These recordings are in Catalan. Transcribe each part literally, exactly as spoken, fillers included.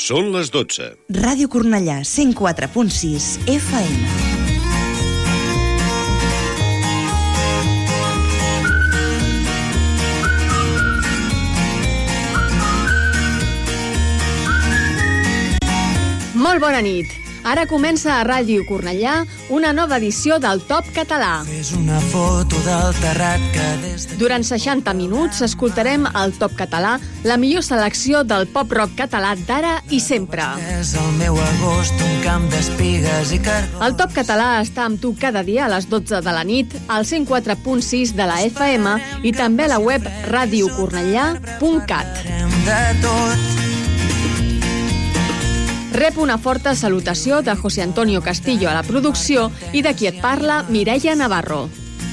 Són les dotze. Ràdio Cornellà, cent quatre punt sis F M. Molt bona nit. Ara comença a Ràdio Cornellà una nova edició del Top Català. És una foto del terrat que des de... Durant seixanta minuts escoltarem al Top Català la millor selecció del pop-rock català d'ara i sempre. És el meu agost, un camp d'espigues i cargols. El Top Català està amb tu cada dia a les dotze de la nit, al cent quatre punt sis de la F M i també a la web radio cornellà punt cat. De tot. Rep una forta salutació de José Antonio Castillo a la producció i de qui et parla, Mireia Navarro.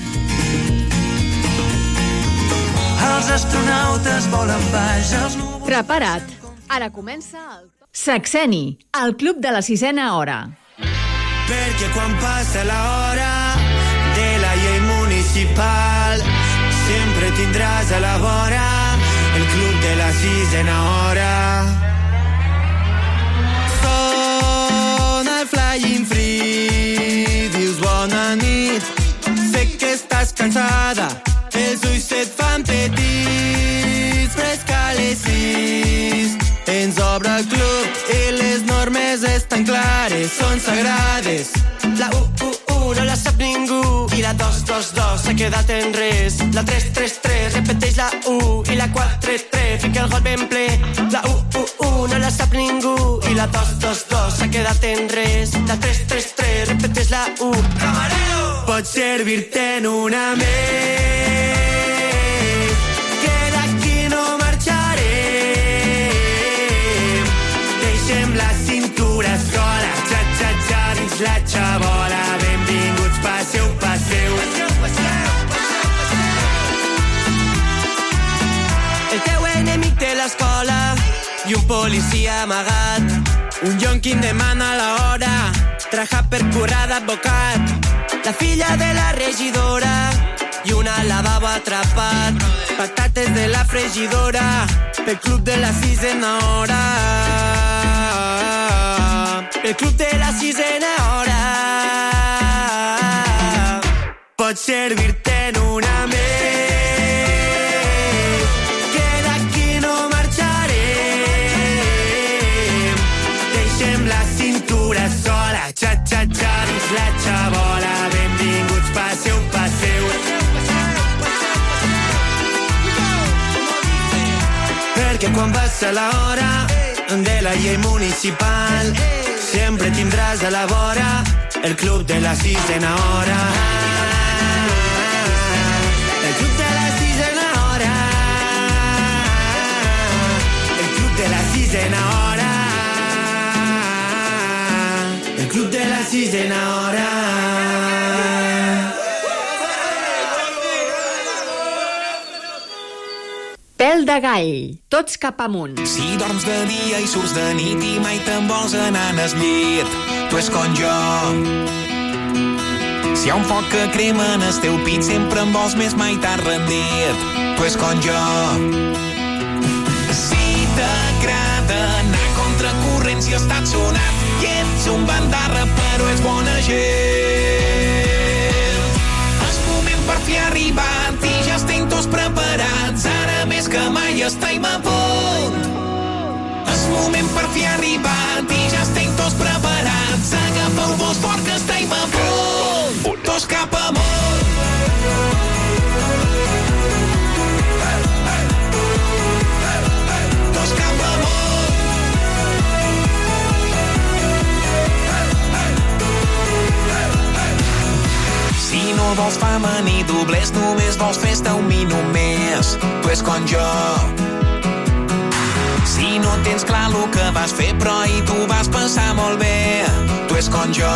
Els astronautes volen baix als núvols. Prepara't. Ara comença el Sexeni, el club de la sisena hora. Perquè quan passa l'hora de la llei municipal sempre tindràs a la vora el club de la sisena hora. Flying free, dius bona nit, sé que estàs cansada, els ulls se't fan petits, fresca a les sis, ens obre el club i les normes estan clares, són sagrades. La u u u no la sap ningú i la dos dos dos s'ha quedat en res, la tres tres tres repeteix la u i la quatre tres fica el got ben ple. La u u u no la sap ningú i la dos dos dos s'ha quedat en res, la tres tres tres repeteix la u. Camarero! Pots servir-te en una més, que d'aquí no marxarem, deixem la cintura sola, xa xa xa dins la xabola, benvinguts, passeu, passeu. El teu enemic té l'escola i un policia amagat, un yonqui em demana l'hora, traja per currar d'advocat, la filla de la regidora i una lavabo atrapat, patates de la fregidora pel club de la sisena hora, pel club de la sisena hora. Pots servir-te en una més, sola, xa, xa, xa, dins la xabola, benvinguts, passeu, passeu. Perquè quan passa l'hora de la llei municipal sempre tindràs a la vora el club de la sisena hora. El club de la sisena hora, el club de la sisena hora, el club de la sisena hora. Pèl de gall, tots cap amunt. Si dorms de dia i surts de nit i mai te'n vols anar al llit, tu és com jo. Si hi ha un foc que crema en el teu pit, sempre en vols més, mai t'has rendit, tu és com jo. Si t'agrada anar contra corrent, si estàs sonat i ets un bandarra però és bona gent, és moment per fi arribat i ja estem tots preparats, ara més que mai estem a punt, és moment per fi arribat i ja estem tots preparats, agafeu-vos fort que estem a punt, tots cap amunt. Tots cap amunt. Si no vols fama ni doblers, només vols festa un minut més, tu és com jo. Si no tens clar el que vas fer, però i tu vas pensar molt bé, tu és com jo.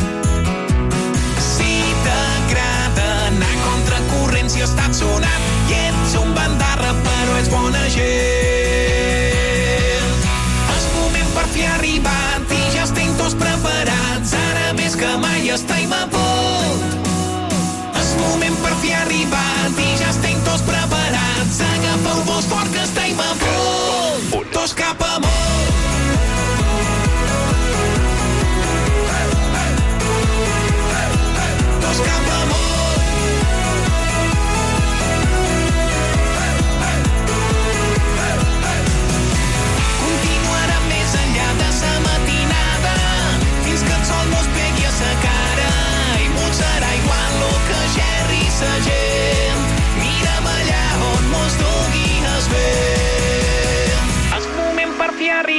Si t'agrada anar contra corrent, si estàs sonat i ets un bandarra, però ets bona gent, és moment per fi arribat i ja estem tots preparats, ara més que mai estem a punt. Moment per fi arribat i ja estem tots preparats, agafeu-vos fort que estem a punt, tots cap amunt.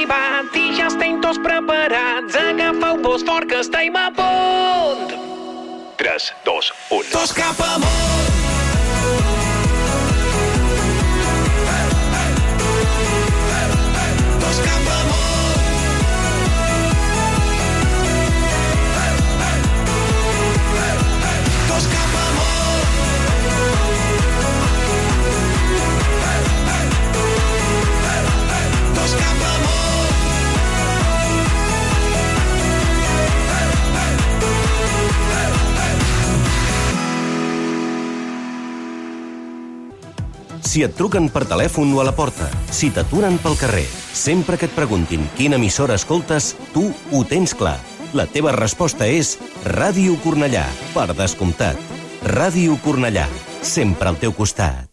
arribat i ja estem tots preparats. Agafeu-vos fort que estem a punt. tres, dos, u. Tots cap amunt. Tots cap amunt. Tots cap amunt. Tots cap amunt. Si et truquen per telèfon o a la porta, si t'aturen pel carrer, sempre que et preguntin quina emissora escoltes, tu ho tens clar. La teva resposta és Ràdio Cornellà, per descomptat. Ràdio Cornellà, sempre al teu costat.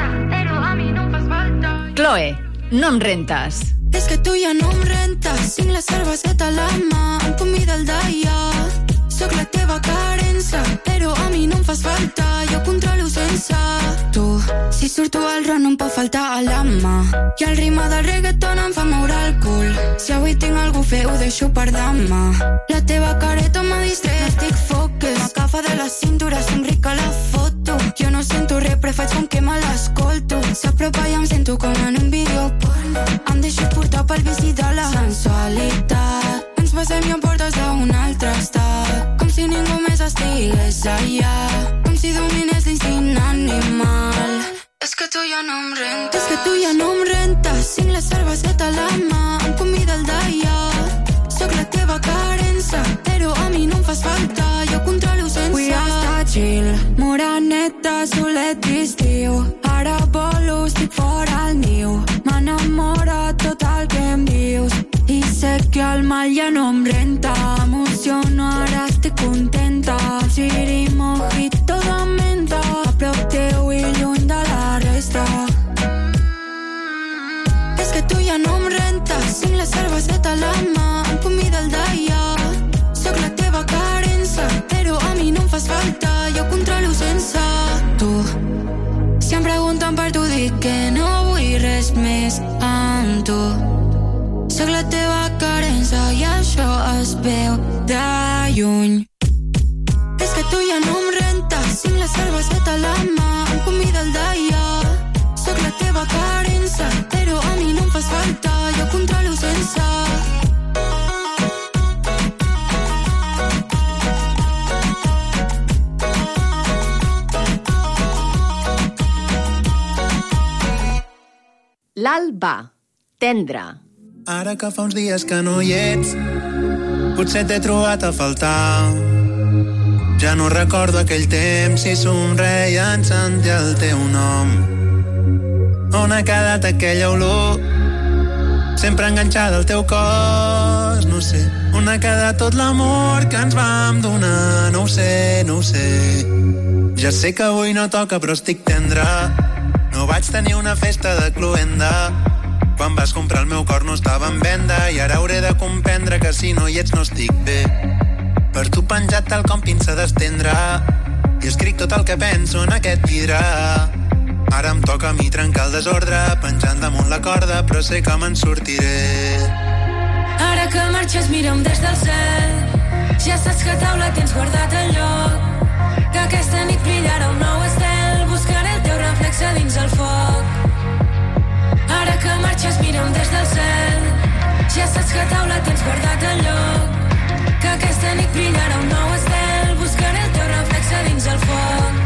Chloe, no em rentes. És que tu ja no em rentes, cinc la cerveseta a la mà, amb comida al daia. Soc la teva carença, però a mi no em fas falta, jo controlo sense tu. Si surto al ron no em pot faltar a l'ama, i el ritme del reggaeton em fa moure el cul. Si avui tinc algú fer, ho deixo per demà. La teva careta m'ha distret, estic focus. M'agafa de la cintura, somric a la foto. Jo no sento res, però faig com que me l'escolto. S'apropa i em sento com en un vídeo porno. Em deixo portar pel vici de la sensualitat. Ens passem i em portes a un altre estat, com si ningú més estigués allà, com si domines l'instint animal. És que tu ja no em rentes, és que tu ja no em rentes, cinc la cerveseta a la mà, amb comida al daia. Soc la teva carença, però a mi no em fas falta, jo controlo sense. Vull estar chill, moraneta, solet d'estiu. Ara volo, estic fora al niu. M'enamora tot el que em dius, i sé que el mal ja no em renta. Emociono, ara estic contenta. Giri, mojito de menta, a prop teu i lluny de la resta. És que tu ja no em rentes, cinc la cerveseta a la mà, amb comida al daia. Soc la teva carença, però a mi no em fas falta, jo controlo sense tu. Si em pregunten per tu dic que no vull res més amb tu. Soc la teva carença i això es veu de lluny. És que tu ja no em rentes, cinc la cerveseta a la mà, amb comida al daia. Soc la teva carença, però a mi no em fas falta, jo controlo sense. L'Alba, tendre. Ara que fa uns dies que no hi ets, potser t'he trobat a faltar. Ja no recordo aquell temps i somreia en sentir el teu nom. On ha quedat aquella olor, sempre enganxada al teu cos, no sé. On ha quedat tot l'amor que ens vam donar, no ho sé, no ho sé. Ja sé que avui no toca però estic tendre. No vaig tenir una festa de cloenda. Quan vas comprar el meu cor no estava en venda, i ara hauré de comprendre que si no hi ets no estic bé. Per tu penjat tal com pinça d'estendre, i escric tot el que penso en aquest vidre. Ara em toca a mi trencar el desordre, penjant damunt la corda, però sé que me'n sortiré. Ara que marxes mira'm des del cel, ja saps que a taula tens guardat el lloc, que aquesta nit brillarà un nou estel, buscaré el teu reflexe dins el foc. Ara que marxes mira'm des del cel, ja saps que a taula tens guardat el lloc, que aquesta nit brillarà un nou estel, buscaré el teu reflexe dins el foc.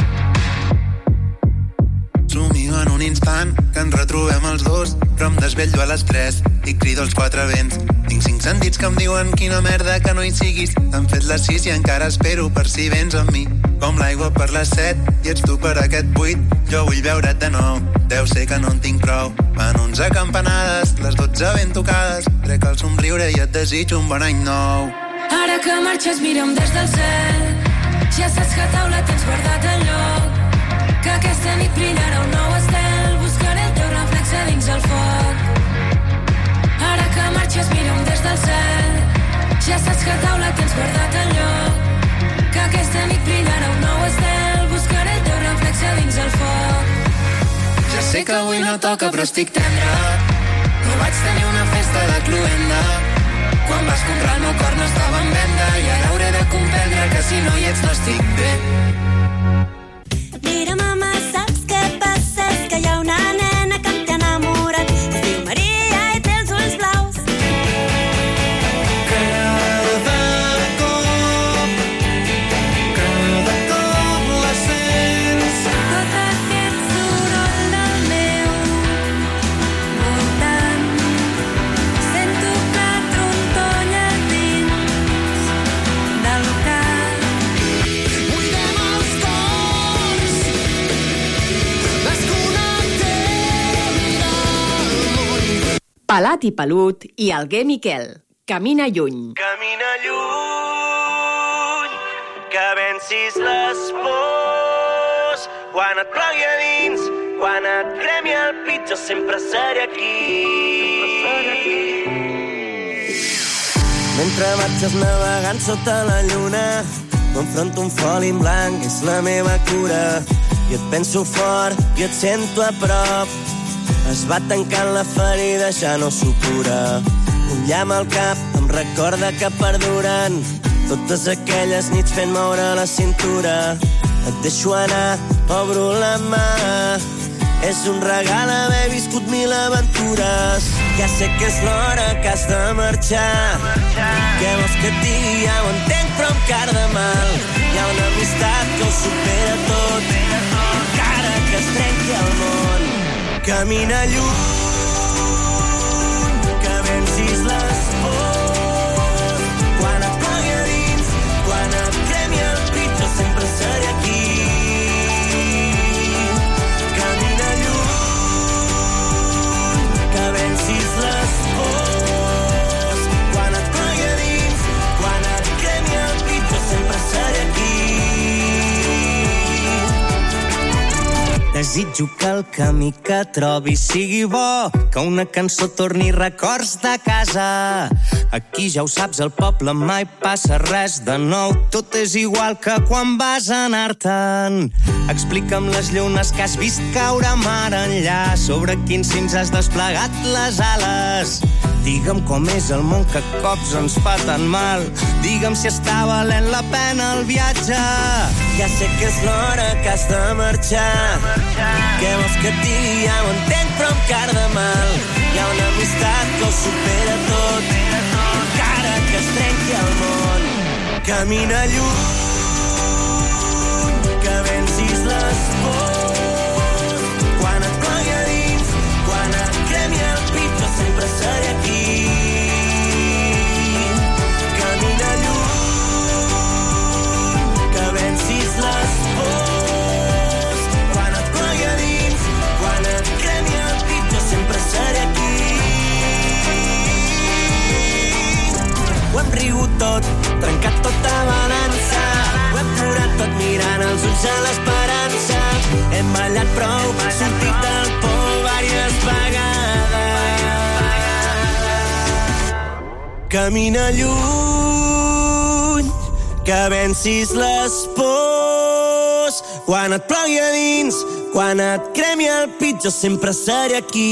Somio en un instant que ens retrobem els dos, però em desvetllo a les tres i crido els quatre vents. Tinc cinc sentits que em diuen quina merda que no hi siguis. Han fet les sis i encara espero per si vens amb mi. Com l'aigua per les set i ets tu per aquest buit. Jo vull veure't de nou, deu ser que no en tinc prou. Van onze campanades, les dotze ben tocades. Trec el somriure i et desitjo un bon any nou. Ara que marxes mira'm des del cel, ja saps que a taula tens guardat el lloc, que aquesta nit brillarà un nou estel, buscaré el teu reflexe dins el foc. Ara que marxes mira'm des del cel, ja saps que a taula tens guardat el lloc, que aquesta nit brillarà un nou estel, buscaré el teu reflexe dins el foc. Ja sé que avui no toca però estic tendre. No vaig tenir una festa de cluenda. Quan vas comprar el meu cor no estava en venda i ara hauré de comprendre que si no hi ets no estic bé. Mira, mama, saps què passa? És que hi ha una nena que em té enamorat. Es diu Maria i té els ulls blaus. Cada cop, cada cop la sents. Tot aquest soroll del meu voltant. Sento que trontolla dins del cap. Buidem els cors, desconnectem del món. Pelat i Pelut i Alguer Miquel. Camina lluny. Camina lluny, que vencis les pors. Quan et plogui a dins, quan et cremi el pit, jo sempre seré aquí. Mentre marxes navegant sota la lluna, m'enfronto un foli en blanc, és la meva cura. I et penso fort i et sento a prop. Es va tancant la ferida, ja no supura. Un llamp al cap em recorda que perduren totes aquelles nits fent moure la cintura. Et deixo anar, obro la mà. És un regal haver viscut mil aventures. Ja sé que és l'hora que has de marxar. Què vols que et digui? Ja ho entenc, però em carda mal. Hi ha una amistat que ho supera tot, encara que es trenqui el món. Camina lluny, que vencis les pors. Quan et plogui a dins, quan et cremi el pit, jo sempre seré aquí. Camina lluny, que vencis les pors. Quan et plogui a dins, quan et cremi el pit, jo sempre seré aquí. Desitjo que el camí que trobis sigui bo, que una cançó torni records de casa. Aquí ja ho saps, al poble mai passa res de nou. Tot és igual que quan vas anar-te'n. Explica'm les llunes que has vist caure mar enllà, sobre quins cims has desplegat les ales. Digue'm com és el món que cops ens fa tan mal. Digue'm si està valent la pena el viatge. Ja sé que és l'hora que has de marxar. Què vols que et digui? Ja ho entenc, però em carda mal. Hi ha una amistat que ho supera tot, encara que es trenqui el món. Camina lluny, que vencis les pors. Quan et plogui a dins, quan et cremi el pit, jo sempre seré aquí. Camina lluny, que vencis les pors. Quan et plogui a dins, quan et cremi el pit, jo sempre seré aquí. Ho hem rigut tot, trencat tota balança. Ho hem plorat tot mirant els ulls a l'esperança. Hem ballat prou, sortit del por vàries vegades. Camina lluny, que vencis les pors. Quan et plogui a dins, quan et cremi el pit, jo sempre seré aquí.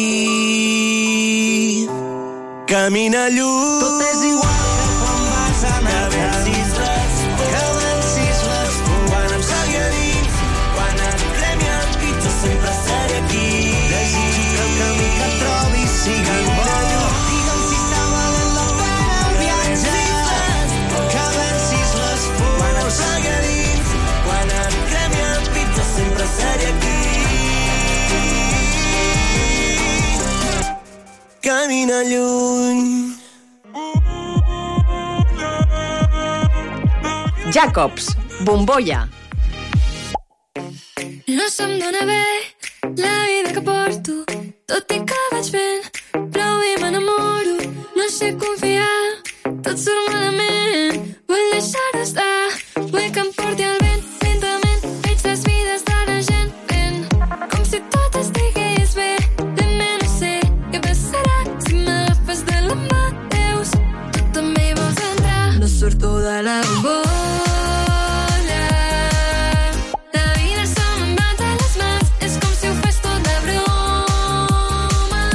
Camina lluny, tot és igual que quan vas anar, que vencis les pors, que vencis les pors. Quan em plogui a dins, quan et cremi el pit, jo sempre seré aquí. Desitjo que el camí que trobis sigui bo. Digue'm si està valent la pena el viatge. Que vencis les pors, quan em plogui a dins, quan et cremi el pit, jo sempre seré aquí. Camina lluny. Jacobs, Bombolla. No se'm dóna bé la vida que porto, tot i que vaig fent prou i m'enamoro. No sé confiar, tot surt malament. Vull deixar d'estar, vull que em porti el vent. Lentament veig les vides de la gent fent com si tot estigués bé. També no sé què passarà si m'agafes de la mà. Deus, tu també hi vols entrar. No surto de la bombolla. La vida se me'n va de les mans, és com si ho fes tot de broma.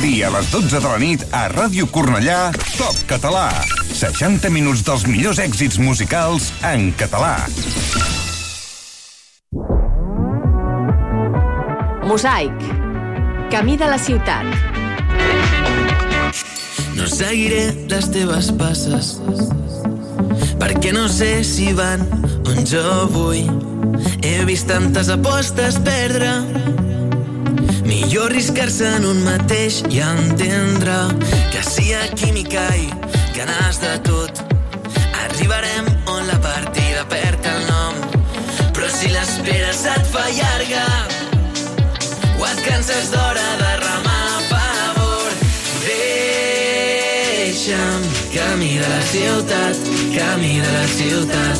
dia a les dotze de la nit a Ràdio Cornellà, Top Català. seixanta minuts dels millors èxits musicals en català. Mosaic, camí de la ciutat. No seguiré les teves passes, perquè no sé si van on jo vull. He vist tantes apostes perdre, millor arriscar-se en un mateix i entendre que si hi ha química i ganes de tot, arribarem on la partida perd el nom. Però si l'espera se't fa llarga o et canses d'hora de remar a favor, deixa'm camí de la ciutat, camí de la ciutat.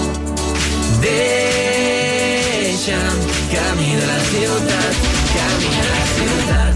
Deixa'm camí de la ciutat, camí de la ciutat.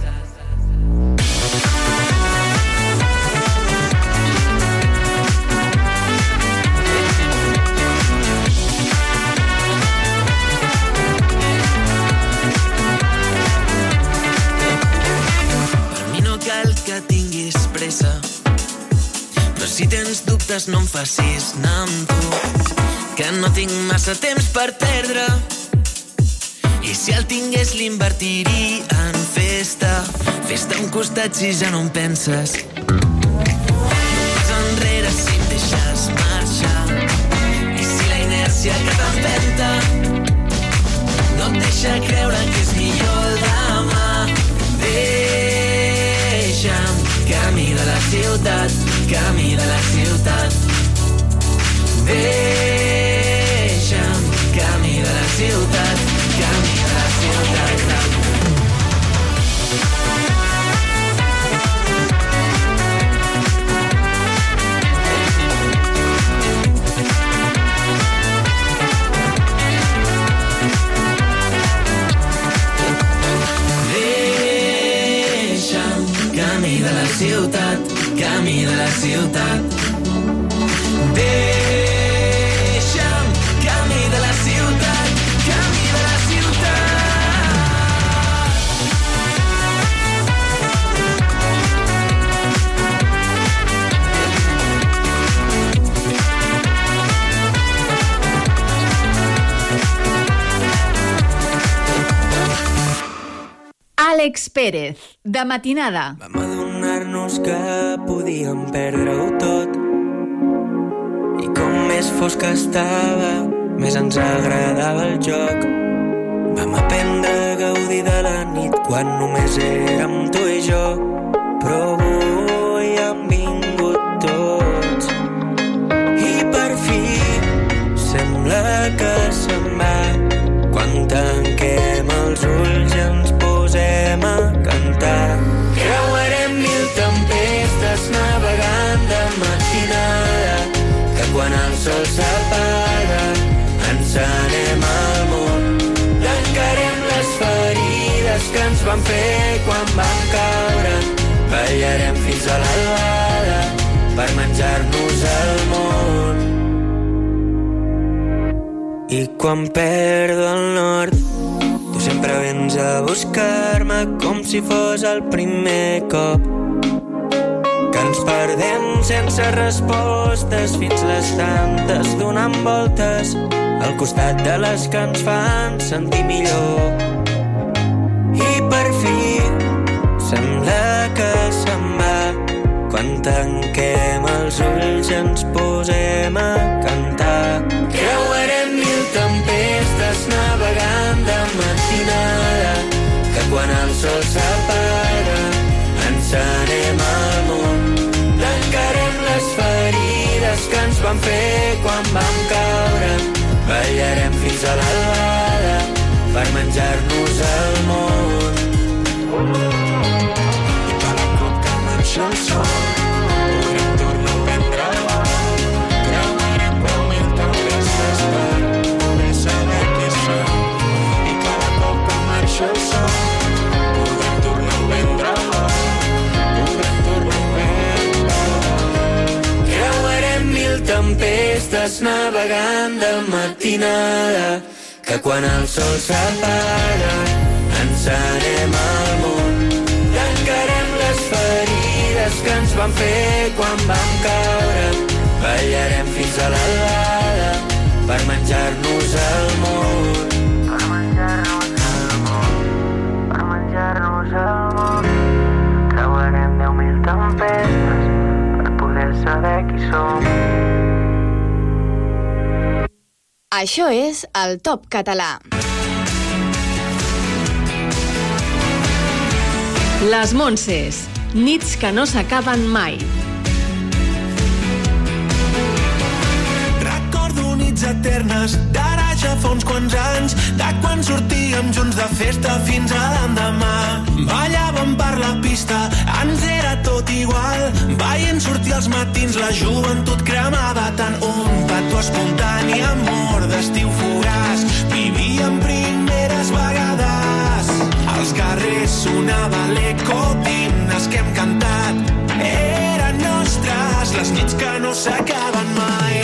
Per mi no cal que tinguis pressa, però si tens dubtes no em facis anar amb tu, que no tinc massa temps per perdre, i si el tingués l'invertiria en festa. Festa a un costat si ja no em penses, pas enrere si em deixes marxar, i si la inèrcia que t'empenta no et deixa creure que és millor el demà. Deixa'm camí de la ciutat, camí de la ciutat. Deixa'm camí de la ciutat, camí de la ciutat. Deixa'm camí de la ciutat, camí de la ciutat. Deixa'm camí de la ciutat, camí de la ciutat. Àlex Pérez, de matinada. Vam adonar-nos que podíem perdre-ho tot, i com més fosca estava, més ens agradava el joc. Vam aprendre a gaudir de la nit quan només érem tu i jo, però avui han vingut tots, i per fi sembla que se'n va. Quan tanquem els ulls ens posem a cantar. Creuarem mil tempestes navegant de matinada, que quan el sol s'apaga ens anem al món. Tancarem les ferides que ens van fer quan vam caure, ballarem fins a l'albada per menjar-nos el món. I quan perdo el nord, tu sempre vens a buscar-me com si fos el primer cop, que ens perdem sense respostes fins les tantes donant voltes al costat de les que ens fan sentir millor. I per fi sembla que se'n va. Quan tanquem els ulls ens posem a cantar. Creuarem mil tempestes navegant de matinada, que quan el sol s'apaga ens anem al món. Tancarem les ferides que ens van fer quan vam caure, ballarem fins a l'albada per menjar-nos el món. I cada cop que marxa el sol podrem tornar a prendre vol. Creuarem prou mil tempestes per poder saber qui som. I cada cop que marxa el sol podrem tornar a prendre vol. Podrem tornar a prendre vol. Creuarem mil tempestes navegant de matinada, que quan el sol s'apaga ens anem al món. Tancarem ferides que ens van fer quan vam caure. Ballarem fins a l'albada per menjar-nos el món. Per menjar-nos el món. Per menjar-nos el món. Creuarem deu mil tempestes per poder saber qui som. Això és el Top Català. Les Montses, nits que no s'acaben mai. Recordo nits eternes, d'ara ja fa uns quants anys, de quan sortíem junts de festa fins a l'endemà. Ballàvem per la pista, ens era tot igual, veient sortir els matins la joventut cremada tant. Un petó espontani, amor d'estiu fugaç, vivíem primeres vegades. Als carrers sonava l'eco d'himnes que hem cantat, eren nostres les nits que no s'acaben mai.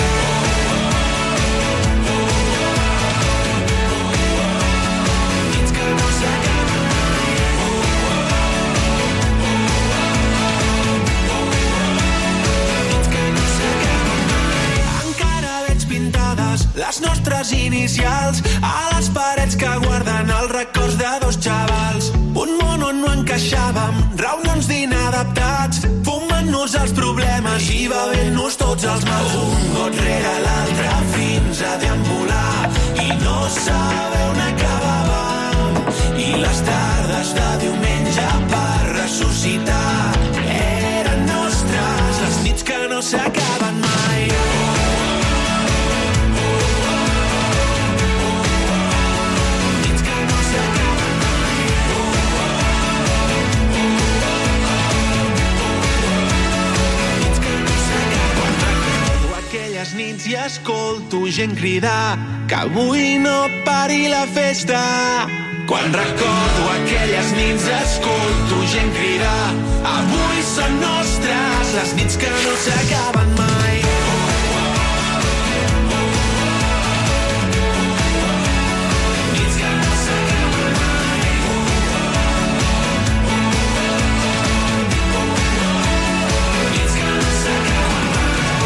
Les nostres inicials a les parets que guarden els records de dos xavals. Un món on no encaixàvem, reunions d'inadaptats, fumant-nos els problemes i bevent-nos tots els mals. Un got rere l'altre fins a deambular i no saber on acabàvem. I les tardes de diumenge per ressuscitar eren nostres les nits que no s'acaben mai. Nits i escolto gent cridar que avui no pari la festa. Quan recordo aquelles nits escolto gent cridar avui són nostres les nits que no s'acaben mai. Nits que no s'acaben mai. Nits que no s'acaben mai.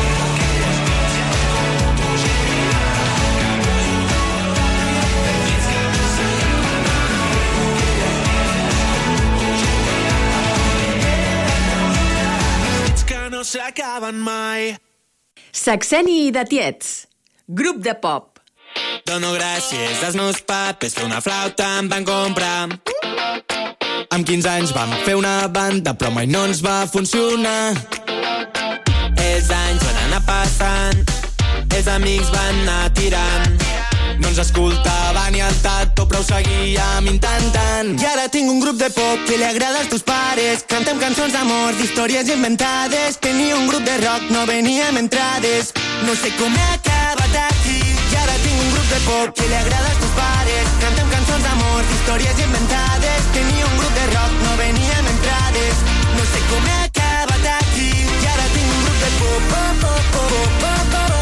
No s'acaben mai. Saxeni de Tiets, grup de pop. Dono gràcies als meus papers que una flauta em van comprar. Amb quinze anys vam fer una banda però mai no ens va funcionar. Els anys van anar passant, els amics van anar tirant. No ens escoltava ni el tato, però ho seguíem intentant. I ara tinc un grup de pop que li agrada als teus pares. Cantem cançons d'amor, d'històries inventades. Tenia un grup de rock, no veníem entrades. No sé com he acabat aquí. I ara tinc un grup de pop que li agrada als teus pares. Cantem cançons d'amor, d'històries inventades. Tenia un grup de rock, no veníem entrades. No sé com he acabat aquí. I ara tinc un grup de pop, pop, pop, pop, pop, pop,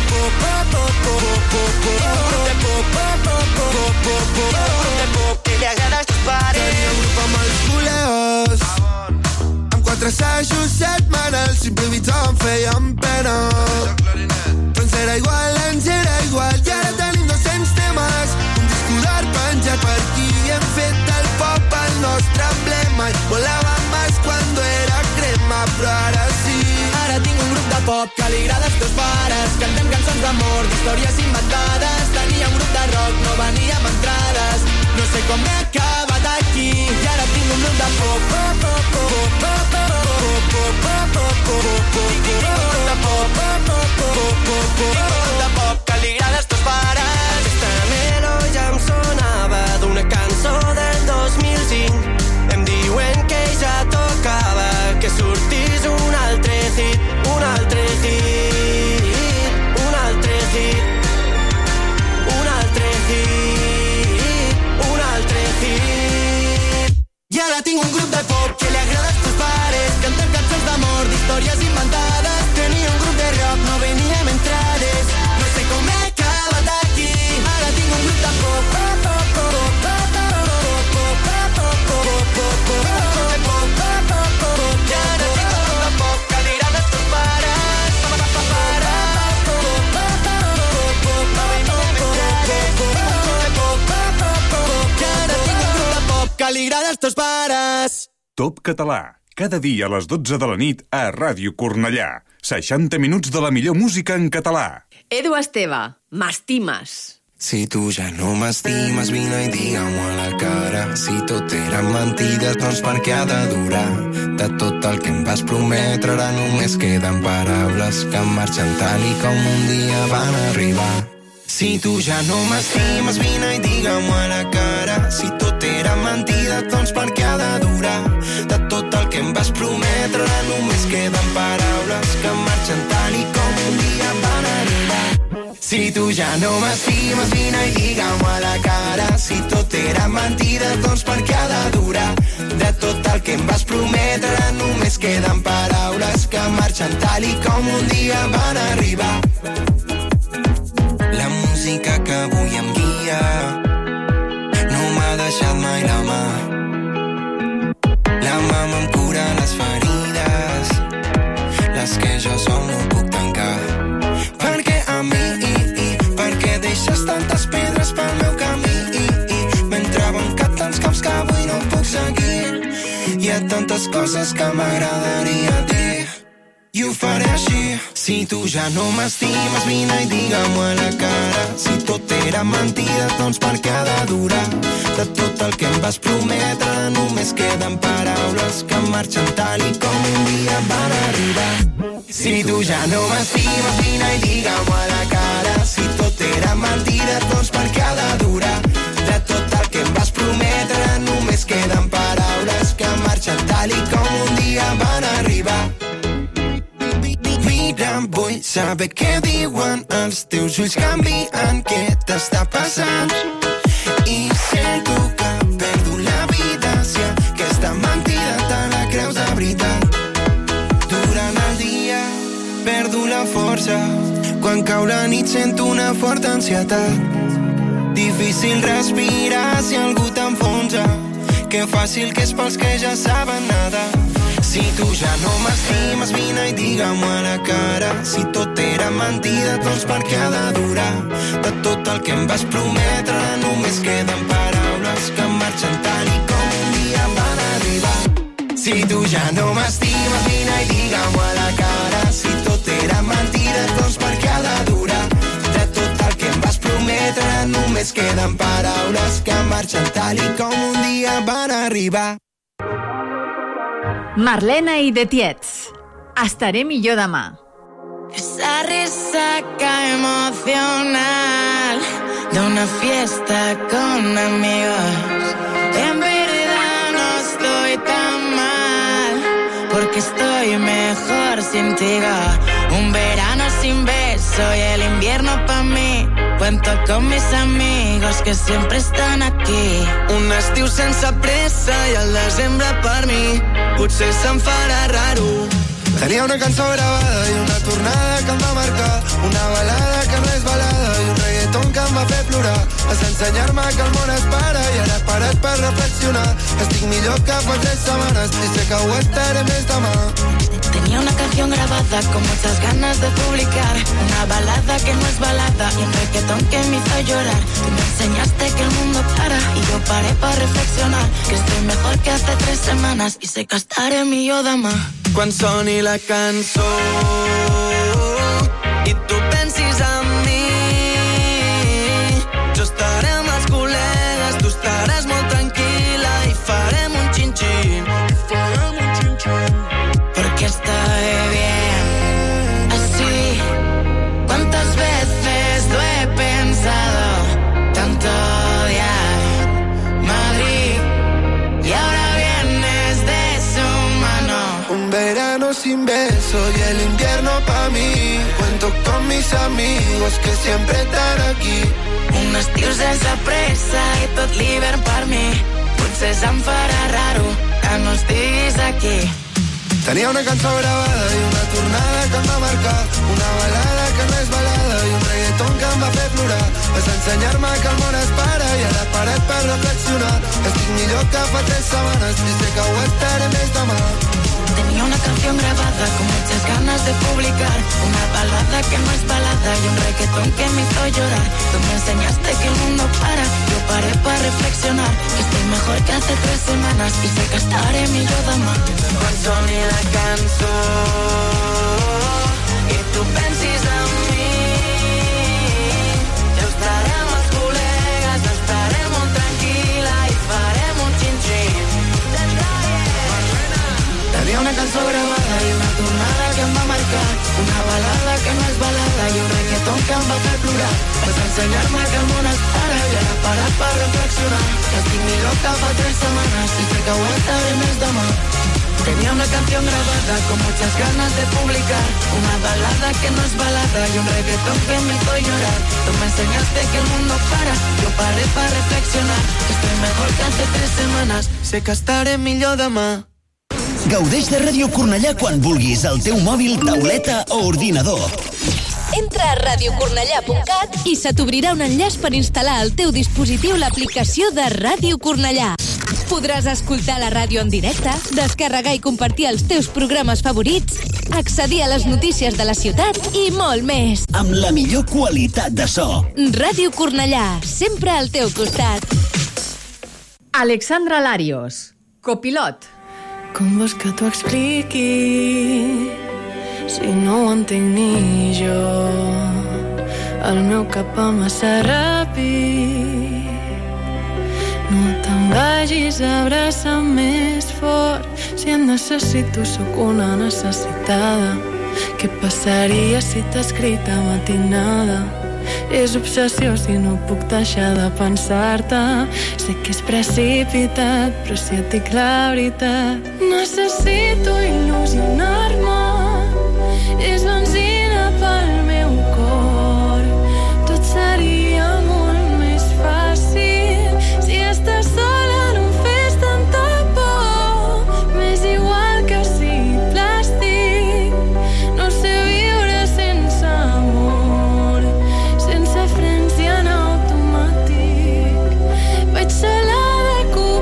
que li agrada als teus pares. Tenia un grup amb els culeos, amb quatre assajos setmanals, improvisàvem, fèiem pena. Però ens era igual, ens era igual, i ara tenim dos-cents temes. Un disco d'art penjat per aquí, hem fet el pop el nostre emblema. I volàvem més quan era crema, però ara sí. Ara tinc un grup de pop que li agrada als teus pares. Cantem cançons d'amor, d'històries inventades. Tenia un grup de rock, no veníem entrades. No sé com he acabat aquí. I ara tinc un grup de pop, pop, pop, pop, pop, pop, pop, pop, pop, pop, pop. Tinc un grup de pop, pop, pop, pop, pop, pop. Tinc un grup de pop que li agrada als teus pares. Aquesta melo ja em sonava d'una cançó del dos mil cinc. Em diuen que ja tocava que sortís un altre hit, un altre hit, un altre hit, un altre hit, un altre hit. I ara tinc un grup de pop que li agrada als teus pares. Cantem cançons d'amor, d'històries inventades. Tenia un grup de rock, no veníem entrades. No sé com he acabat aquí. Ara tinc un grup de pop, pop, pop, pop, pop, pop, pop, pop, pop, pop, pop, pop, pop, pop, pop, pop, pop, pop, li agrada als teus pares. Top Català, cada dia a les dotze de la nit a Ràdio Cornellà. seixanta minuts de la millor música en català. Edu Esteve, m'estimes. Si tu ja no m'estimes, vine i digue-m'ho a la cara. Si tot eren mentides, doncs per què ha de durar? De tot el que em vas prometre, ara només queden paraules que marxen tal i com un dia van arribar. Si tu ja no m'estimes, vine i digue-m'ho a la cara. Si tot era mentida, doncs per què ha de durar? De tot el que em vas prometre, ara només queden paraules que marxen tal i com un dia van arribar. Si tu ja no m'estimes, vine i digue-m'ho a la cara. Si tot era mentida, doncs per què ha de durar? De tot el que em vas prometre, ara només queden paraules que marxen tal i com un dia van arribar. La música que avui em guia no m'ha deixat mai la mà. La mà me'n cura les ferides, les que jo sol no puc tancar. Perquè a mi, i, i, perquè deixes tantes pedres pel meu camí, i, i, m'he entrebancat tants cops que avui no puc seguir. Hi ha tantes coses que m'agradaria dir i ho faré així. Si tu ja no m'estimes, vine i digue-m'ho a la cara. Si tot era mentida, doncs per què ha de durar? De tot el que em vas prometre, només queden paraules que marxen tal i com un dia van arribar. Si tu ja no m'estimes, vine i digue-m'ho a la cara. Si tot era mentida, doncs per què ha de durar? De tot el que em vas prometre, només queden paraules que marxen tal i com un dia van arribar. Mira, vull saber què diuen els teus ulls canvien, què t'està passant? I sento que perdo la vida si aquesta mentida te la creus de veritat. Durant el dia perdo la força, quan cau la nit sento una forta ansietat. Difícil respirar si algú t'enfonsa, que fàcil que és pels que ja saben nedar. Si tu ja no m'estimes, vine i digue-m'ho a la cara. Si tot era mentida, doncs per què ha de durar? De tot el que em vas prometre, només queden paraules que marxen tal i com un dia van arribar. Si tu ja no m'estimes, vine i digue-m'ho a la cara. Si tot era mentida, doncs per què ha de durar? De tot el que em vas prometre, només queden paraules que marxen tal i com un dia van arribar. Marlena y de Tietz, estaré millor demà. Esa resaca emocional de una fiesta con amigos. En verdad no estoy tan mal, porque estoy mejor sin ti. Un verano sin beso y el invierno pa' mí. Cuento con mis amigos que siempre están aquí. Un estiu sense pressa i el desembre per mi potser se'm farà raro. Tenia una cançó gravada i una tornada que em va marcar, una balada que no és balada i un reggaeton que em va fer plorar. Vas ensenyar-me que el món es para i ara he parat per reflexionar. Estic millor que fa tres setmanes i sé que ho estaré més demà. Tenía una canción grabada con muchas ganas de publicar, una balada que no es balada y un reggaetón que me hizo llorar. Tú me enseñaste que el mundo para y yo paré para reflexionar, que estoy mejor que hace tres semanas y sé que estaré millor demà. Quan soni la cançó i tu pensis en mi, jo estaré amb els col·legues, tu estaràs molt tranquil·la i farem un xin-xin. Farem un xin-xin. Porque estoy bien así. ¿Cuántas veces lo he pensado? Tanto odiar Madrid y ahora vienes deshumano. Un verano sin beso y el invierno pa' mí. Cuento con mis amigos que siempre están aquí. Un estiu sense pressa i tot l'hivern per mi. Potser se'm farà raro que no estiguis aquí. Tenia una cançó gravada i una tornada que em va marcar, una balada que no és balada i un reggaeton que em va fer plorar. Vas ensenyar-me que el món es para i ara he parat per reflexionar. Estic millor que fa tres setmanes i sé que ho estaré més demà. Tenía una canción grabada con muchas ganas de publicar, una balada que no es balada y un reggaetón que me hizo llorar. Tú me enseñaste que el mundo para, yo paré para reflexionar, que estoy mejor que hace tres semanas i sé que estaré millor demà. Quan soni la cançó i tu pensis en mi, ja estarem els col·legues, estarem molt tranquil·la i farem un xin-xin. Tenia una cançó gravada i una tornada que em va marcar, una balada que no és balada i un reggaeton que em va fer plorar. Vas ensenyar-me que el món es para i ara parat per reflexionar, que estic millor que fa tres setmanes i sé que aguantaré més demà. Tenía una canción grabada con muchas ganas de publicar, una balada que no es balada y un reggaetón que me hizo llorar. Tú me enseñaste que el mundo para, yo paré para reflexionar, que estoy mejor que hace tres semanas, sé que estaré millor demà. Gaudeix de Ràdio Cornellà quan vulguis, al teu mòbil, tauleta o ordinador. Entra a radio cornellà punt cat i se t'obrirà un enllaç per instal·lar al teu dispositiu l'aplicació de Ràdio Cornellà. Podràs escoltar la ràdio en directe, descarregar i compartir els teus programes favorits, accedir a les notícies de la ciutat i molt més. Amb la millor qualitat de so. Ràdio Cornellà, sempre al teu costat. Alexandra Larios, copilot. Com vols que t'ho expliqui si no ho entenc ni jo? El meu cap va massa ràpid. No te'n vagis, abraça'm més fort. Si et necessito, sóc una necessitada. Què passaria si t'he escrit a matinada? És obsessió si no puc deixar de pensar-te. Sé que és precipitat, però si et dic la veritat, necessito il·lusionar-me. És benzina pel meu cor. Tot seria molt més fàcil si estàs sola, no em fes tanta por. M'és igual que sigui plàstic. No sé viure sense amor, sense frens i en automàtic. Vaig sola de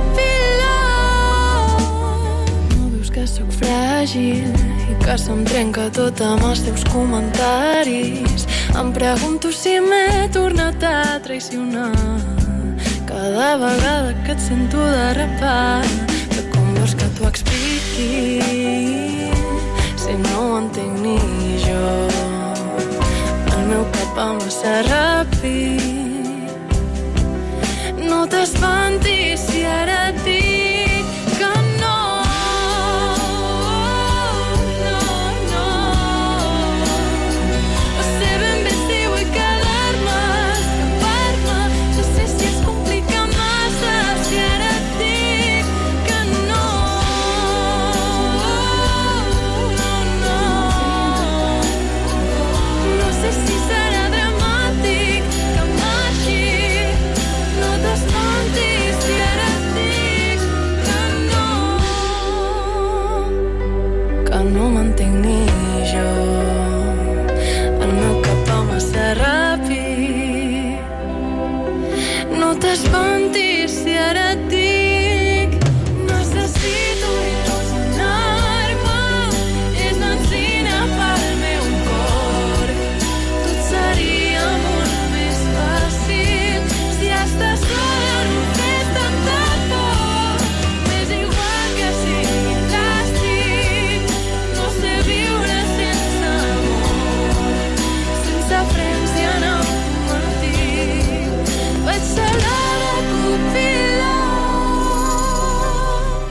copilot. No veus que sóc fràgil i que se'm trenca tot amb els teus comentaris? Em pregunto si m'he tornat a traicionar cada vegada que et sento derrapar. Però com vols que t'ho expliqui si no ho entenc ni jo? El meu cap va massa ràpid. No t'espantis si ara et dic que no. No m'entenc ni jo. El meu cap va massa ràpid. No t'espantis si ara et dic necessito il·lusionar-me. És benzina pel meu cor. Tot seria molt més fàcil si estàs sola, no em fes tanta por. M'és igual que sigui plàstic. No sé viure sense amor, sense frens i en automàtic. Vaig sola de copilot.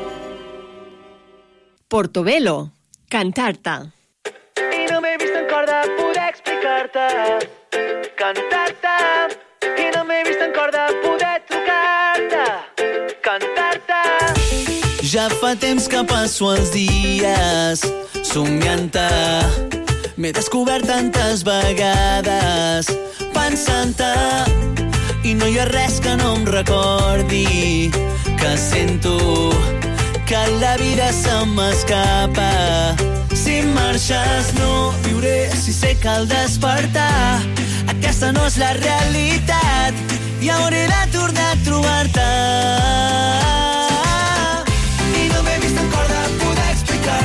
Portobello, cantar-te. I no m'he vist en cor de poder explicar-te, cantar-te. I no m'he vist en cor de poder trucar-te, cantar-te. Ja fa temps que passo els dies somiant-te. M'he descobert tantes vegades pensant-te. I no hi ha res que no em recordi que sento que la vida se m'escapa. Si marxes no viuré, si sé que al despertar aquesta no és la realitat i hauré de tornar a trobar-te. I no m'he vist en cor de poder explicar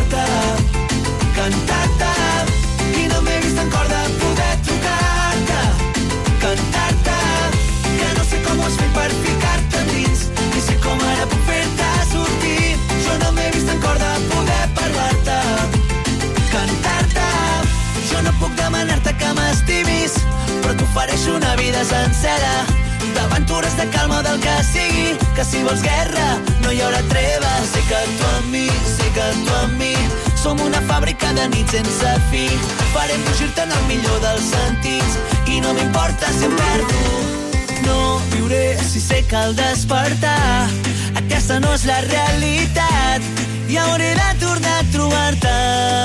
vides en seda, d'aventures de calma del que sigui, que si vols guerra no hi haurà treva. Sé que tu amb mi, sé que tu amb mi som una fàbrica de nit sense fi. Farem fugir-te en el millor dels sentits i no m'importa si em perdo. No viuré si sé que al despertar aquesta no és la realitat i hauré de tornar a trobar-te.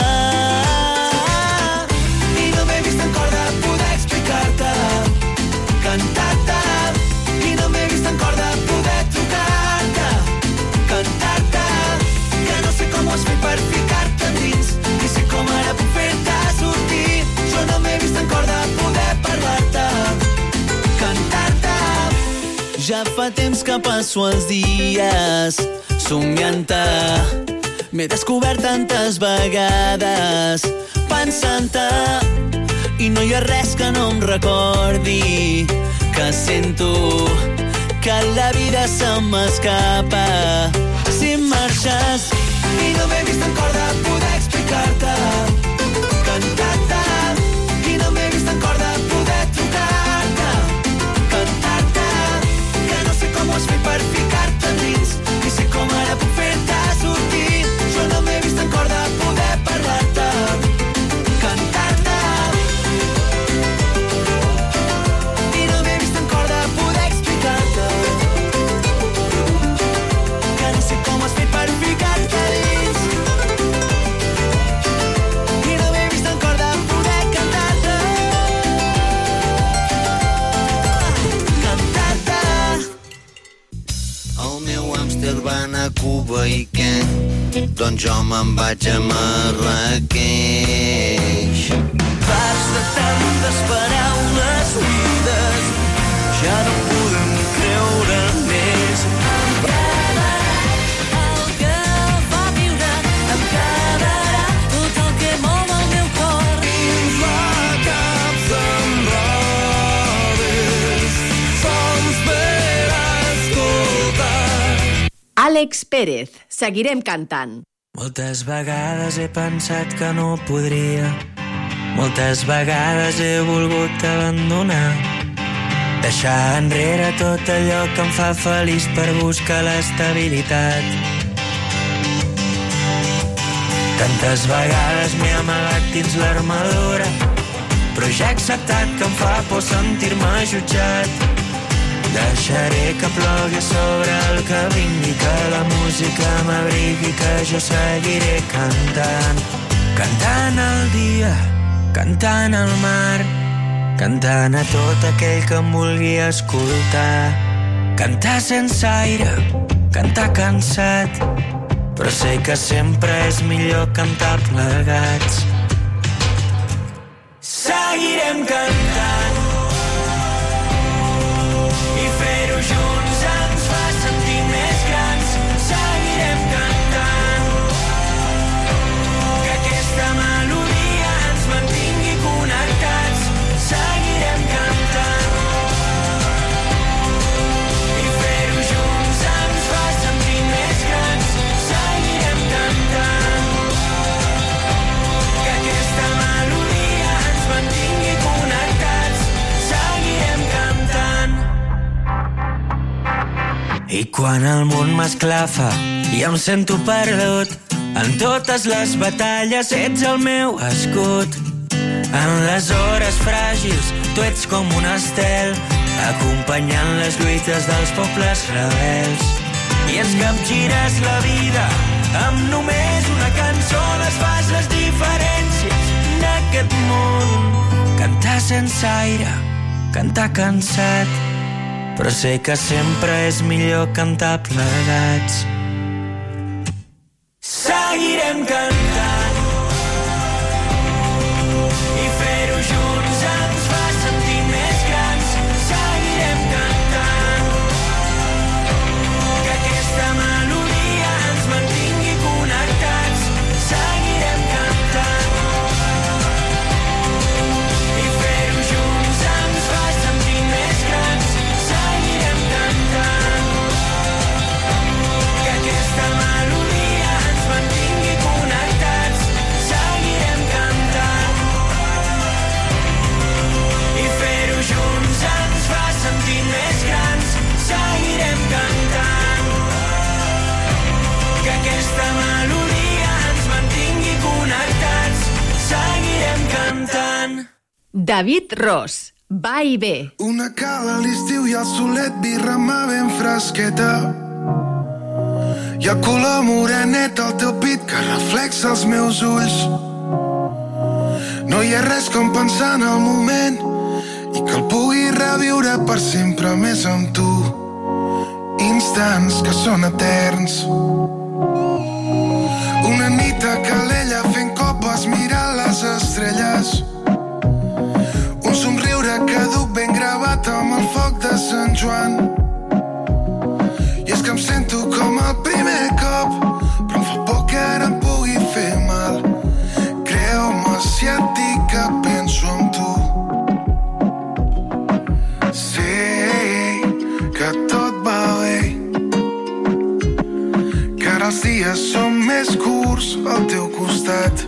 I no m'he vist en cor de poder explicar-te, cantar-te, i no m'he vist en cor de poder trucar-te, cantar-te, que no sé com ho has fet per ficar-te endins, ni sé com ara puc fer-te sortir. Jo no m'he vist en cor de poder parlar-te, cantar-te. Ja fa temps que passo els dies somiant-te, m'he descobert tantes vegades pensant-te, i no hi ha res que no em recordi que sento que la vida se m'escapa si marxes. I no m'he vist en cor de poder explicar-te, cantar-te, i no m'he vist en cor de poder trucar-te, cantar-te, que no sé com ho has fet per ficar-te endins, ni sé com ara puc fer-te sortir. Jo no m'he vist en cor de poder parlar-te, cantar-te, i no m'he vist en cor de poder explicar-te, que no sé com has fet per ficar-te dins, i no m'he vist en cor de poder cantar-te, cantar-te. El meu hàmster va anar a Cuba i què? Doncs jo me'n vaig a Marrakeix. Fas de tantes paraules buides, ja no podem creure més. Em quedarà el que fa viure, em quedarà tot el que mou el meu cor. Dins la capsa amb rodes, sols per escoltar. Àlex Pérez, seguirem cantant. Moltes vegades he pensat que no podria, moltes vegades he volgut abandonar, deixar enrere tot allò que em fa feliç per buscar l'estabilitat. Tantes vegades m'he amagat dins l'armadura, però ja he acceptat que em fa por sentir-me jutjat. Deixaré que plogui sobre el que vingui, que la música m'abrigui, que jo seguiré cantant. Cantant el dia, cantant el mar, cantant a tot aquell que em vulgui escoltar. Cantar sense aire, cantar cansat, però sé que sempre és millor cantar plegats. Seguirem cantant, i fer-ho junts ens fa sentir més grans. Seguirem cantant, que aquesta melodia ens mantingui connectats. Seguirem cantant, i fer-ho junts ens fa sentir més grans. Seguirem cantant, que aquesta melodia ens mantingui connectats. Seguirem cantant. I quan el món m'esclafa i em sento perdut, en totes les batalles ets el meu escut. En les hores fràgils tu ets com un estel, acompanyant les lluites dels pobles rebels. I ens capgires la vida amb només una cançó, desfas les diferències d'aquest món. Cantar sense aire, cantar cansat, però sé que sempre és millor cantar plegats. Seguirem cantant, i fer-ho junts ens fa sentir més grans. Seguirem cantant, que aquesta melodia ens mantingui connectats. Seguirem cantant, i fer-ho junts ens fa sentir més grans. Seguirem cantant, que aquesta melodia ens mantingui connectats. Seguirem cantant. David Ros, va i ve. Una cala a l'estiu i el solet birrama ben fresqueta. Hi ha color morenet al teu pit que reflexa els meus ulls. No hi ha res com pensar en el moment i que el pugui reviure per sempre més amb tu. Instants que són eterns. Una nit a Calella fent copes mirant les estrelles. Un somriure caduc ben gravat amb el foc de Sant Joan. I és que em sento com el primer cop, però em fa por que ara em pugui fer mal. Creu-me si et dic que penso en tu. Sé que tot va bé, que ara els dies són més curts al teu costat.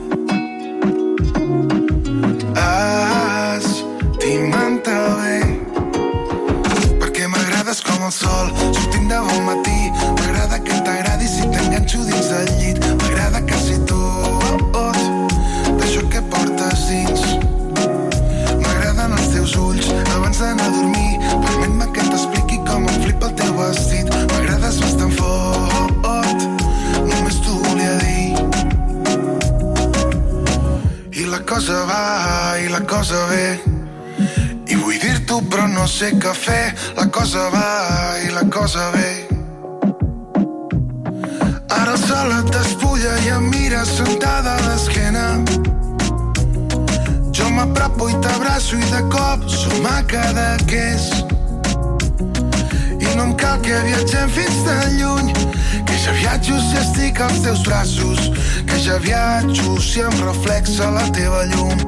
Estimant-te bé, perquè m'agrades com el sol sortint de bon matí. M'agrada que t'agradi si t'enganxo dins del llit. M'agrada quasi tot d'això que portes dins. M'agraden els teus ulls abans d'anar a dormir. Permet-me que t'expliqui com em flipa el teu vestit. M'agrades bastant fort, només t'ho volia dir. I la cosa va, i la cosa ve, i vull dir-t'ho però no sé què fer. La cosa va i la cosa ve. Ara el sol et despulla i em mira sentada a l'esquena. Jo m'apropo i t'abraço i de cop som a Cadaqués. I no em cal que viatgem fins tan lluny, que ja viatjo si estic als teus braços, que ja viatjo si em reflexa la teva llum.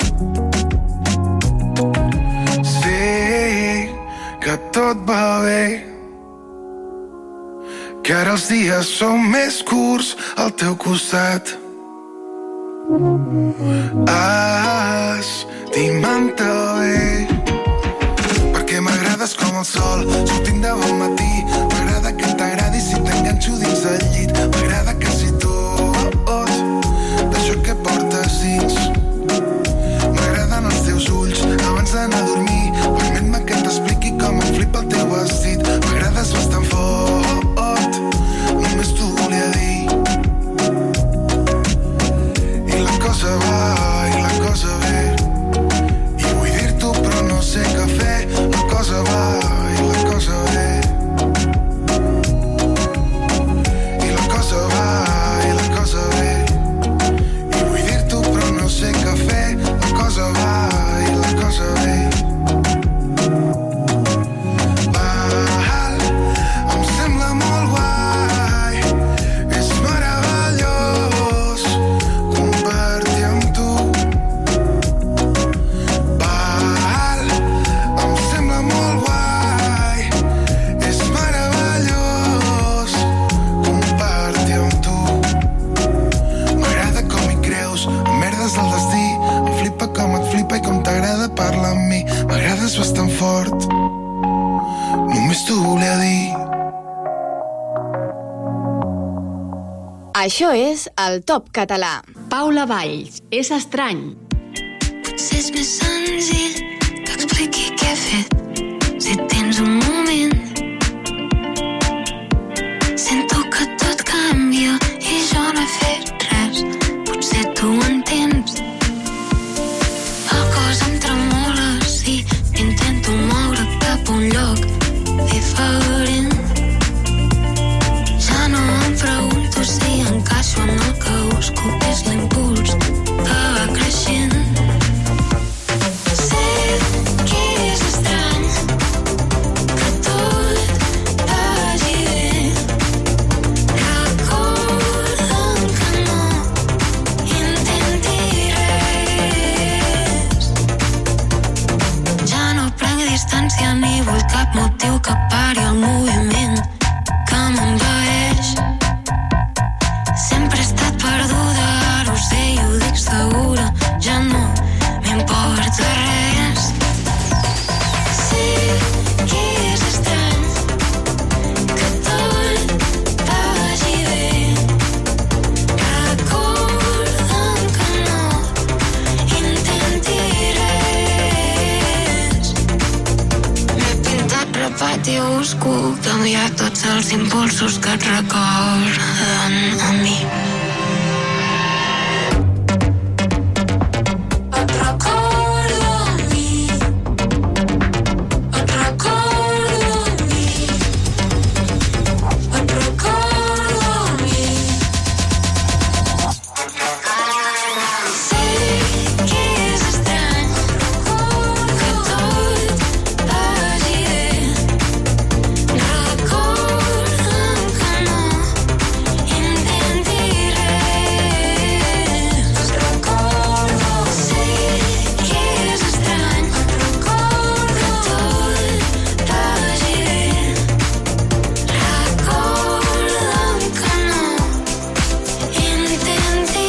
Sé que tot va bé, que ara els dies són més curts al teu costat. Estimant-te bé, perquè m'agrades com el sol sortint de bon matí. M'agrada que t'agradi si t'enganxo dins del llit. M'agrada quasi tot d'això que portes dins. M'agraden els teus ulls abans d'anar a dormir. Permet-me que t'expliqui com em flipa el teu vestit. M'agrades bastant fort, només t'ho volia dir. I la cosa va, i la cosa ve, i vull dir-t'ho però no sé què fer. La cosa va, i la cosa ve, i la cosa va, i la cosa ve, i vull dir-t'ho però no sé què fer. La cosa va, i la cosa ve. Val, em sembla molt guai, és meravellós compartir amb tu. Val, em sembla molt guai, és meravellós compartir amb tu. M'agrada com hi creus, en merdes del destí. Em flipa com et flipa i com t'agrada parlar amb mi. M'agrades bastant fort, només t'ho volia dir. Això és el Top Català. Paula Valls, és estrany. Potser és més senzill que expliqui què he fet. Si tens un moment, sento que tot canvia i jo no he fet res. Potser tu ho entens. El cos em tremola, sí, intento moure cap a un lloc diferent. Ja no em pregunto si encaixo en el que busco, és l'impuls que va creixent. Sé que és estrany. repetir us puc canviar tots els impulsos que et recorden a mi. Et recordo a mi. Et recordo a mi. Et recordo a mi. Sé que és estrany que tot vagi bé. Recorda'm que no intenti res. Recordo, sé que és estrany. Recordo que tot vagi bé. Recorda'm que no intenti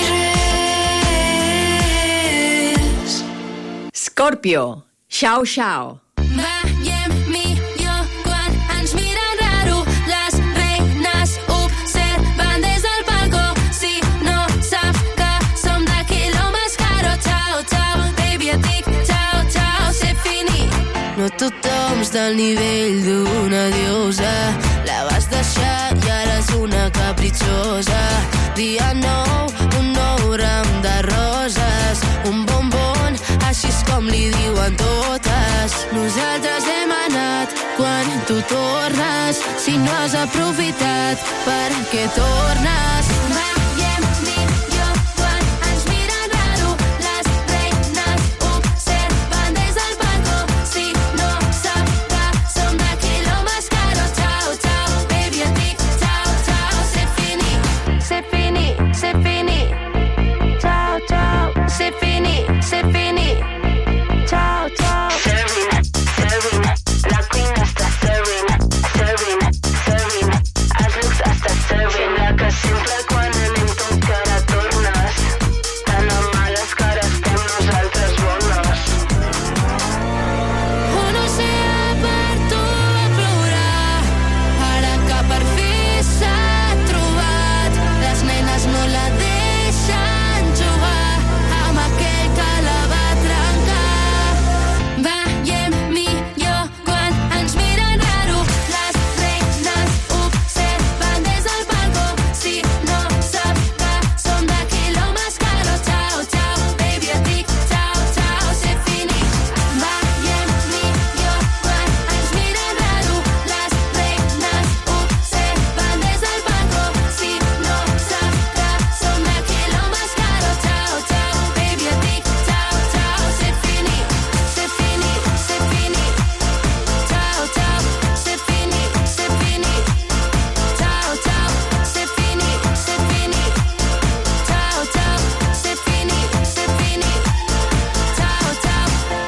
res. Scorpio, Xiao Xiao. Veiem millor quan ens miren raro. Les reines observen des del balcó. Si no saps que som de quilòmetres caro. Ciao, ciao, baby, et dic ciao, ciao, c'est fini. No tothom està al nivell d'una diosa. La vas deixar i ara és una capritxosa. Dia nou, un nou ram de roses. Un bombon, així és com li diuen totes. Nosaltres hem anat quan tu tornes. Si no has aprofitat, per què tornes? Veiem millor quan ens miren raro. Les reines observen des del balcó. Si no saps que som de quilòmetres caro. Ciao, ciao, baby, et dic ciao, ciao, c'est fini. C'est fini, c'est fini. Ciao, ciao, c'est fini, c'est fini. Ciao, ciao. Serving, serving, la queen està serving, serving, serving. Els looks està serving. La que sempre quan anem tot cara tornes. Tan males que ara estem nosaltres bones. Un oceà per tu va plorar. Ara que per fi s'ha trobat. Les nenes no la deixen jugar amb aquell que la va trencar. Veiem millor quan ens miren raro. Les reines observen des del balcó. Si no saps que som de quilòmetres caro. Ciao, ciao, baby, et dic ciao, ciao, c'est fini. Veiem millor quan ens miren raro. Les reines observen des del balcó. Si no saps que som de quilòmetres caro. Ciao, ciao, baby, et dic ciao, ciao, c'est fini. C'est fini, c'est fini. Ciao, ciao, c'est fini, c'est fini. Ciao, ciao, c'est fini, c'est fini. Ciao, ciao, c'est fini, c'est fini. Ciao, ciao.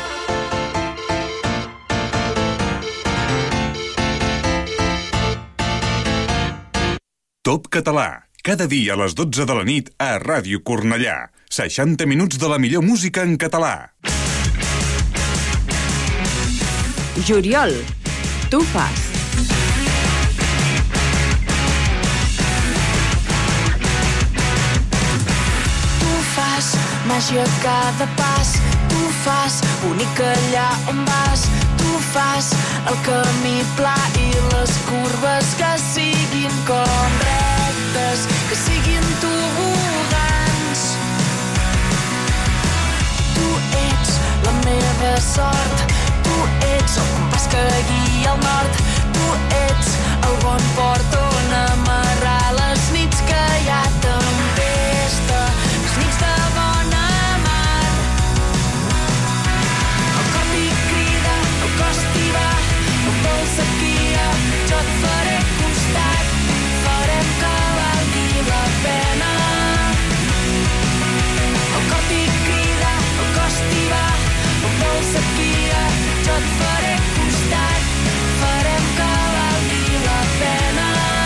Top Català. Cada dia a les dotze de la nit a Ràdio Cornellà. seixanta minuts de la millor música en català. Juliol, tu fas. Tu fas màgia a cada pas. Tu fas únic allà on vas. Tu fas el camí pla i les curves que siguin com rectes, que siguin tobogans. Tu ets la meva sort. Tu ets el compàs que guia el nord. Tu ets el bon port on amarrar les nits que hi ha tempesta, les nits de bona mar. El cor t'hi crida, el cos t'hi va, el pols et guia, jo et faré costat, farem que valgui la pena. El cor t'hi crida, el cos t'hi va, el pols et guia, jo et faré costat, farem que valgui la pena.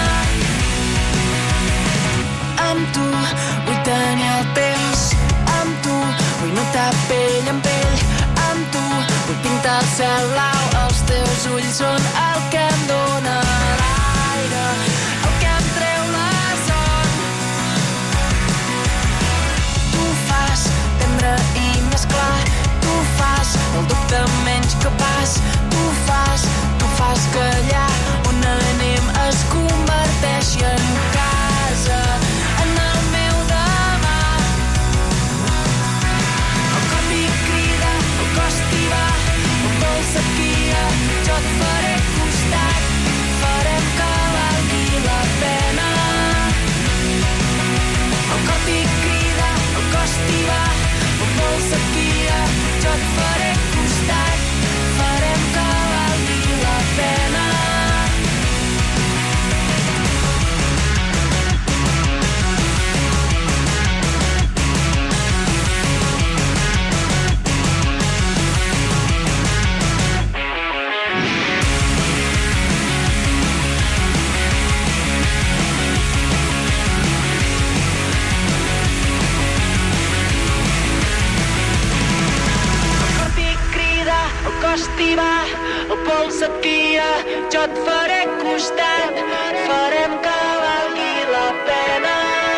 sequia, jo et faré costat, farem que valgui la pena.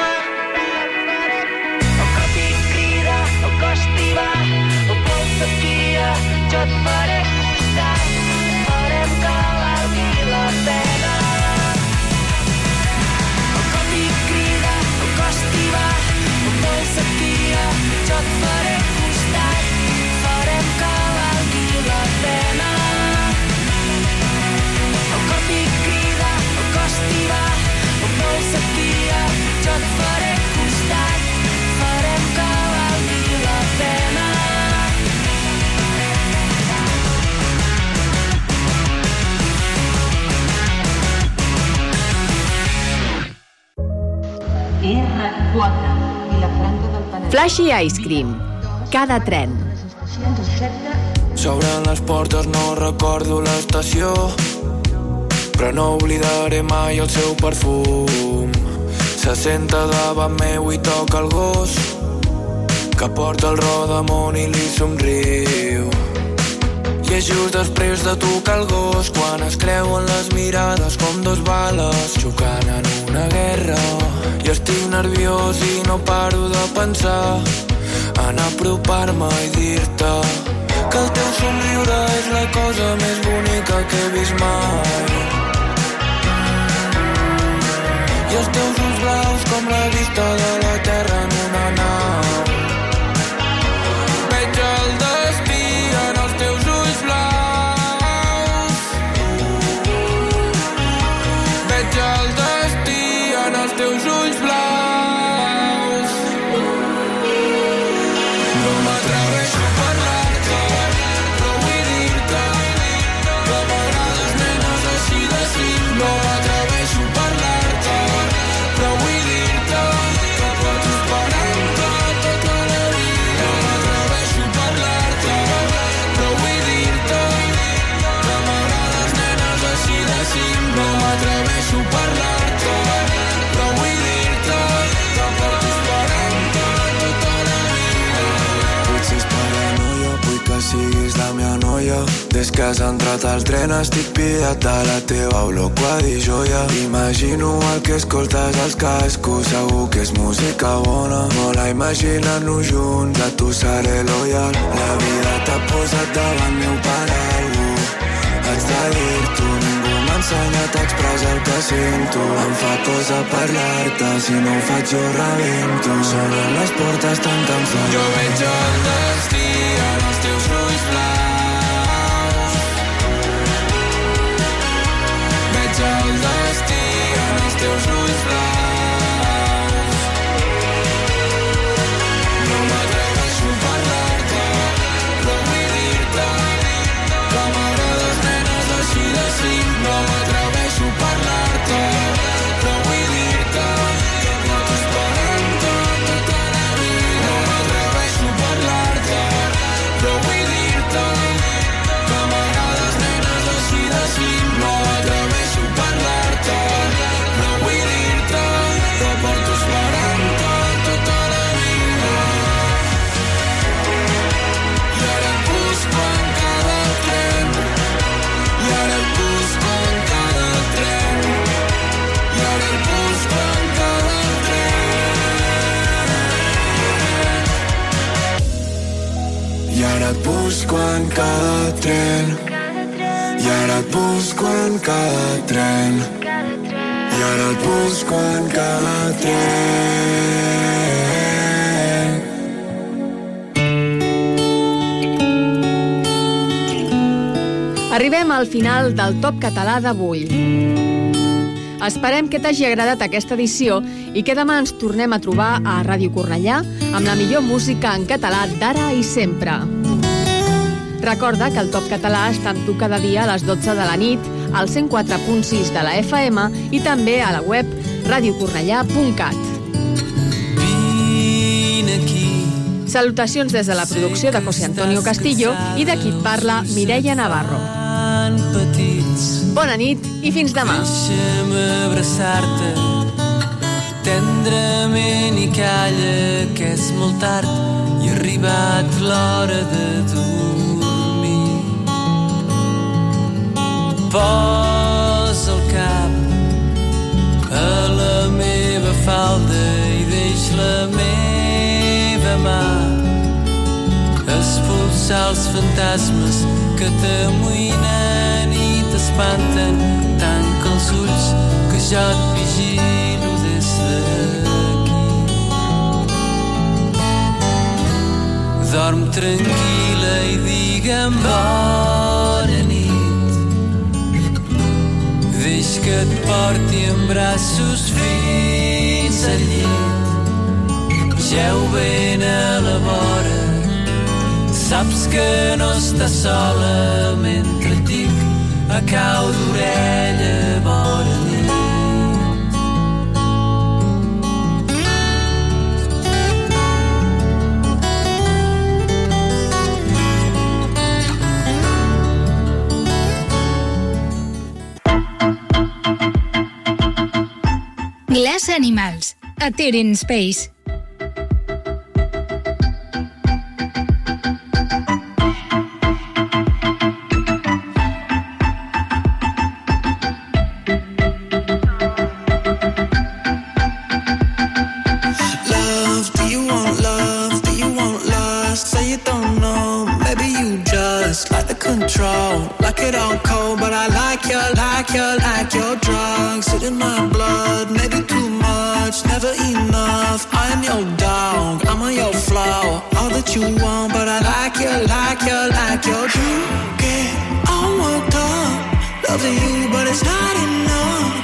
El cop i crida, el cost hi va, el vol sequia, jo et faré costat, farem que valgui la pena. El cop i crida, el cost hi va, el vol sequia, jo et faré costat, farem que valgui la pena. El cop i crida, el cost hi va, el vol sequia, jo et faré costat, farem que valgui la pena. erre quatre, Vilafranca del Penedès. Flashy Ice Cream. Cada tren. S'obren les portes, no recordo l'estació, però no oblidaré mai el seu perfum. Se senta davant meu i toca el gos que porta el rodamón i li somriu. I és just després de tocar el gos quan es creuen les mirades com dos bales xocant en una guerra. I estic nerviós i no paro de pensar en apropar-me i dir-te que el teu somriure és la cosa més bonica que he vist mai. I els teus ulls blaus com la vista de la terra en una nau. Veig el destí en els teus ulls blaus. Veig el destí en els teus ulls blaus. No m'atreveixo a parlar-te, però vull dir-te que m'agrades, nenes, així de simple. No m'atreveixo a parlar-te, però vull dir-te que porto esperant-te tota la vida. No m'atreveixo a parlar-te, però vull dir-te que m'agrades, nenes, així de simple. No m'atreveixo a parlar-te, però vull dir-te que porto esperant-te tota la vida. Potser és paranoia, vull que siguis la meva noia. Des que has entrat al tren estic pidat de la teva olor quadrilloia. Imagino el que escoltes als cascos, segur que és música bona. Mola imaginar-nos junts, a tu seré loyal. La vida t'ha posat davant meu per algú. Haig de dir-t'ho, ningú m'ha ensenyat a expressar el que sento. Em fa cosa parlar-te, si no ho faig jo rebento. Sonen les portes tan cansades. Jo veig el destí en els teus ulls blaus. Veig el destí en els teus ulls blaus. No m'atreveixo a parlar-te, però vull dir-te que m'agrades, nenes, així de simple. No m'atreveixo a parlar-te, però vull dir-te que porto esperant-te tota la vida. No m'atreveixo a parlar-te, però vull dir-te que m'agrades, nenes, així de simple. No m'atreveixo a parlar-te, però vull dir-te que porto esperant-te tota la vida. I ara et busco en cada tren, i ara et busco en cada tren, i ara et busco en cada tren. I ara et busco en cada tren, i ara et busco en cada tren, i ara et busco en cada tren. Arribem al final del Top Català d'avui. Esperem que t'hagi agradat aquesta edició i que demà ens tornem a trobar a Ràdio Cornellà amb la millor música en català d'ara i sempre. Recorda que el Top Català està amb tu cada dia a les dotze de la nit, al cent quatre punt sis de la F M i també a la web radio cornellà punt cat. Salutacions des de la producció de José Antonio Castillo i de qui et parla, Mireia Navarro. Bona nit i fins demà. Deixa'm abraçar-te tendrament i calla que és molt tard i ha arribat l'hora de dormir. posa el cap a la meva falda i deix la meva mà expulsar els fantasmes que t'amoïnen i t'espanten. Tanca els ulls que jo et vigilo des d'aquí. Dorm tranquil·la i digue'm bona nit. Deix que et porti en braços fins al llit. Jeu ben a la vora, saps que no estàs sola mentre et dic a cau d'orella bona nit. Glass Animals, a Tyrion Space. Like it all cold, but I like you, like you, like your drugs. Sit in my blood, maybe too much, never enough. I'm your dog, I'm on your flower. All that you want, but I like you, like you, like your drugs.